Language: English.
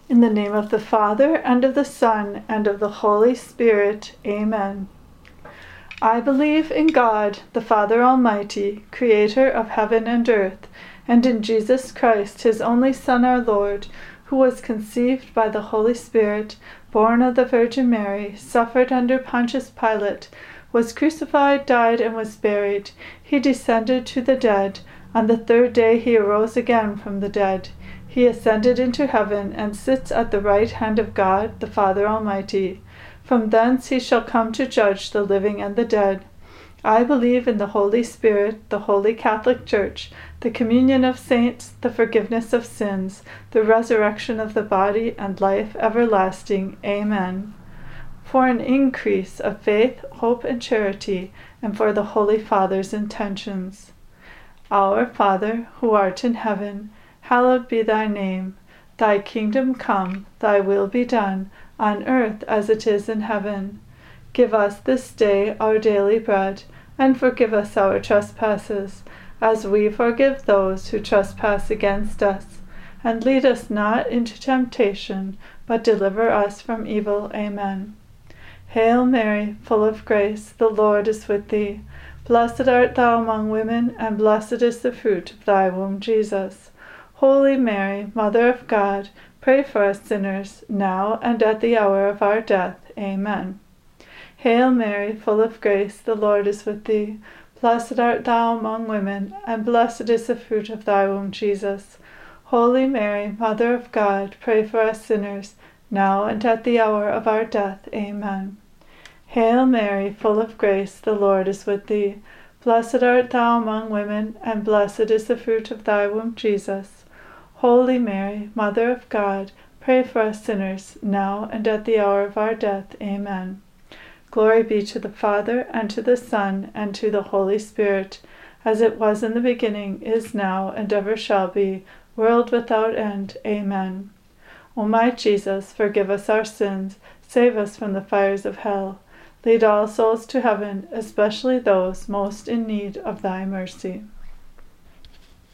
In the name of the Father, and of the Son, and of the Holy Spirit. Amen. I believe in God, the Father Almighty, creator of heaven and earth, and in Jesus Christ, his only Son, our Lord, who was conceived by the Holy Spirit, born of the Virgin Mary, suffered under Pontius Pilate, was crucified, died, and was buried. He descended to the dead. On the third day he arose again from the dead. He ascended into heaven, and sits at the right hand of God, the Father Almighty. From thence he shall come to judge the living and the dead. I believe in the Holy Spirit, the Holy Catholic Church, the communion of saints, the forgiveness of sins, the resurrection of the body, and life everlasting. Amen. For an increase of faith, hope, and charity, and for the Holy Father's intentions. Our Father, who art in heaven, hallowed be thy name. Thy kingdom come, thy will be done, on earth as it is in heaven. Give us this day our daily bread, and forgive us our trespasses, as we forgive those who trespass against us. And lead us not into temptation, but deliver us from evil. Amen. Hail Mary, full of grace, the Lord is with thee. Blessed art thou among women, and blessed is the fruit of thy womb, Jesus. Holy Mary, Mother of God, pray for us sinners, now and at the hour of our death. Amen. Hail Mary, full of grace, the Lord is with thee. Blessed art thou among women, and blessed is the fruit of thy womb, Jesus. Holy Mary, Mother of God, pray for us sinners, now and at the hour of our death. Amen. Hail Mary, full of grace, the Lord is with thee. Blessed art thou among women, and blessed is the fruit of thy womb, Jesus. Holy Mary, Mother of God, pray for us sinners, now and at the hour of our death. Amen. Glory be to the Father, and to the Son, and to the Holy Spirit, as it was in the beginning, is now, and ever shall be, world without end. Amen. O my Jesus, forgive us our sins, save us from the fires of hell. Lead all souls to heaven, especially those most in need of thy mercy.